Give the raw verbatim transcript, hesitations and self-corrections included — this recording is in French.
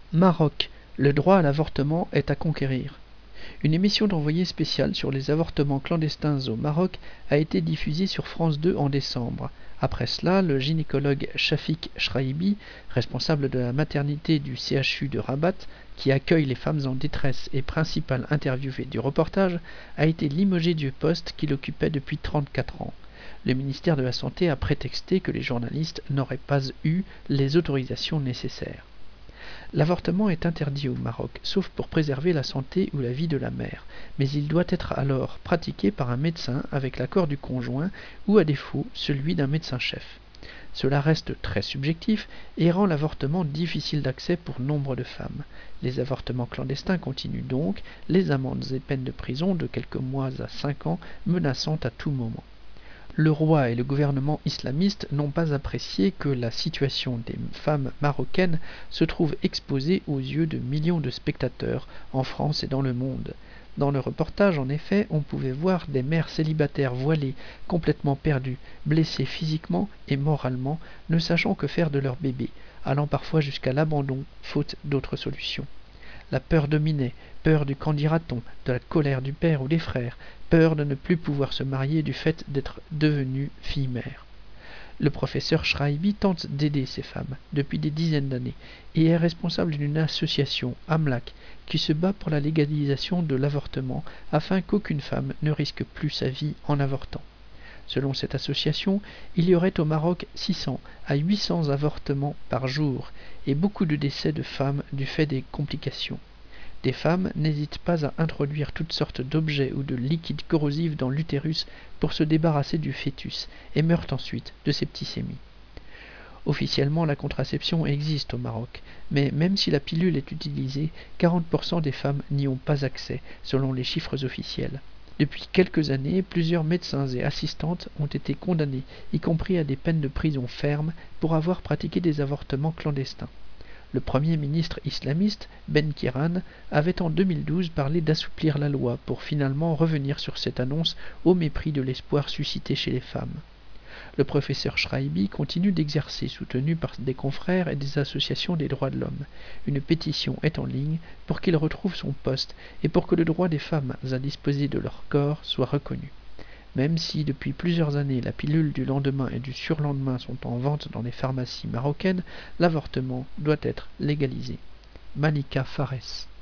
Maroc, le droit à l'avortement est à conquérir. Une émission d'envoyé spécial sur les avortements clandestins au Maroc a été diffusée sur France deux en décembre. Après cela, le gynécologue Shafik Shraibi, responsable de la maternité du C H U de Rabat, qui accueille les femmes en détresse et principal interviewé du reportage, a été limogé du poste qu'il occupait depuis trente-quatre ans. Le ministère de la Santé a prétexté que les journalistes n'auraient pas eu les autorisations nécessaires. L'avortement est interdit au Maroc, sauf pour préserver la santé ou la vie de la mère, mais il doit être alors pratiqué par un médecin avec l'accord du conjoint ou à défaut celui d'un médecin-chef. Cela reste très subjectif et rend l'avortement difficile d'accès pour nombre de femmes. Les avortements clandestins continuent donc, les amendes et peines de prison de quelques mois à cinq ans menaçant à tout moment. Le roi et le gouvernement islamiste n'ont pas apprécié que la situation des femmes marocaines se trouve exposée aux yeux de millions de spectateurs en France et dans le monde. Dans le reportage, en effet, on pouvait voir des mères célibataires voilées, complètement perdues, blessées physiquement et moralement, ne sachant que faire de leur bébé, allant parfois jusqu'à l'abandon, faute d'autre solution. La peur dominait, peur du qu'en dira-t-on, de la colère du père ou des frères, peur de ne plus pouvoir se marier du fait d'être devenue fille-mère. Le professeur Shraibi tente d'aider ces femmes depuis des dizaines d'années et est responsable d'une association, Amlak, qui se bat pour la légalisation de l'avortement afin qu'aucune femme ne risque plus sa vie en avortant. Selon cette association, il y aurait au Maroc six cents à huit cents avortements par jour et beaucoup de décès de femmes du fait des complications. Des femmes n'hésitent pas à introduire toutes sortes d'objets ou de liquides corrosifs dans l'utérus pour se débarrasser du fœtus et meurent ensuite de septicémie. Officiellement, la contraception existe au Maroc, mais même si la pilule est utilisée, quarante pour cent des femmes n'y ont pas accès, selon les chiffres officiels. Depuis quelques années, plusieurs médecins et assistantes ont été condamnés, y compris à des peines de prison ferme, pour avoir pratiqué des avortements clandestins. Le premier ministre islamiste, Ben Kiran, avait en deux mille douze parlé d'assouplir la loi pour finalement revenir sur cette annonce au mépris de l'espoir suscité chez les femmes. Le professeur Shraibi continue d'exercer, soutenu par des confrères et des associations des droits de l'homme. Une pétition est en ligne pour qu'il retrouve son poste et pour que le droit des femmes à disposer de leur corps soit reconnu. Même si depuis plusieurs années la pilule du lendemain et du surlendemain sont en vente dans les pharmacies marocaines, l'avortement doit être légalisé. Malika Fares.